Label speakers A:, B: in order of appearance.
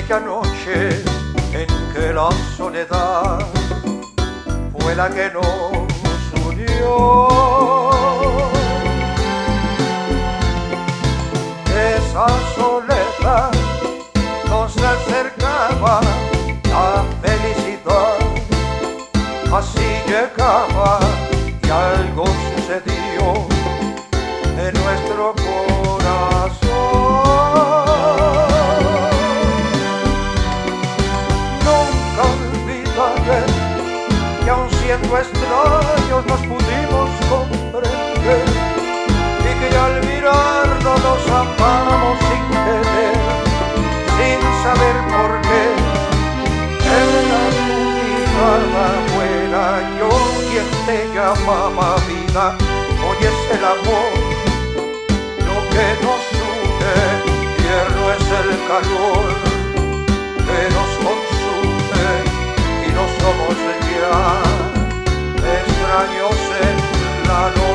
A: aquella noche en que la soledad fue la que nos unió. Esa soledad nos acercaba la felicidad, así llegaba y algo sucedió en nuestro corazón. Nunca olvidaré que aun siendo extraños nos pudimos comprender y que al mirarnos nos amamos sin querer, sin saber por qué. Era tu mirada buena, yo quien te llamaba vida. Hoy es el amor lo que nos une, tierno es el calor que nos consume y no somos ya extraños en la noche.